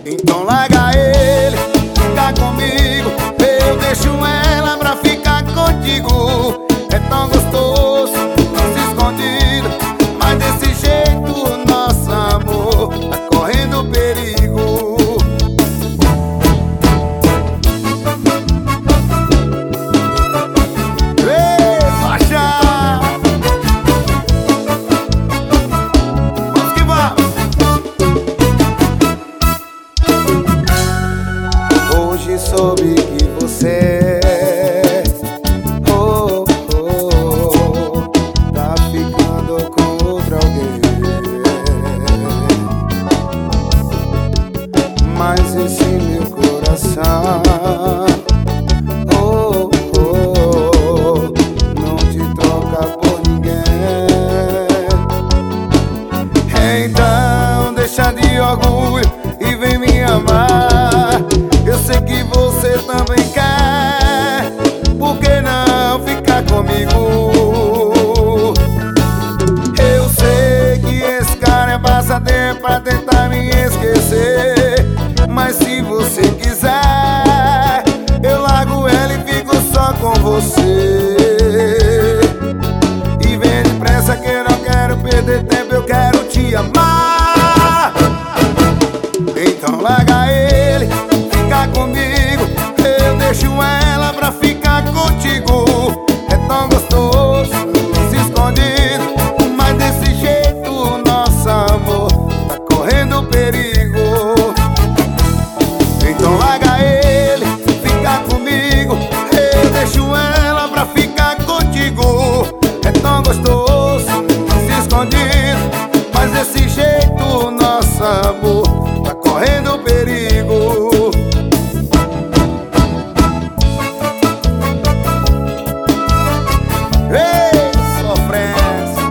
Então larga ele, fica comigo. Eu deixo ela pra ficar contigo. É tão gostoso, nosso escondido, mas desse jeito nosso amor tá correndo perigo. Ei, Paixão! Vamos que vamos! Hoje soube que você tá ficando com outra alguém, mas esse meu coração não te troca por ninguém. Então deixa de orgulho e vem me amar. Eu sei que você também quer, por que não ficar comigo? Eu sei que esse cara é passatempo pra tentar me esquecer, mas se você quiser, eu largo ela e fico só com você. E vem depressa que eu não quero perder tempo, eu quero te amar. Então larga ele, fica comigo. Eu deixo ela pra ficar contigo. É tão gostoso, se escondido, mas desse jeito nosso amor tá correndo perigo. Então larga ele, fica comigo. Eu deixo ela pra ficar contigo. É tão gostoso, se escondido, mas desse jeito nosso amor tá correndo perigo. Ei, sofrência!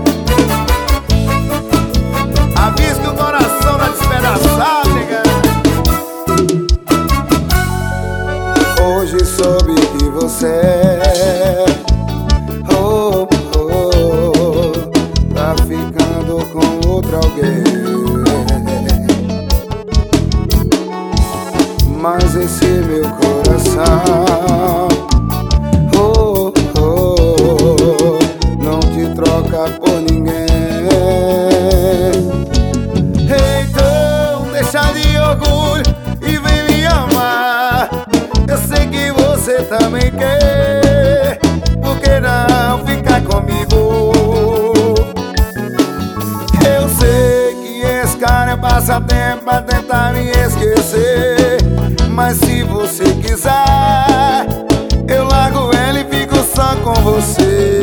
Avisa que o coração tá despedaçado, nega. Hoje soube que você tá ficando com outra alguém, mas esse meu coração não te troca por ninguém. Então deixa de orgulho e vem me amar. Eu sei que você também quer, por que não ficar comigo? Eu sei que esse cara é passatempo pra tentar me esquecer, mas se você quiser, eu largo ela e fico só com você.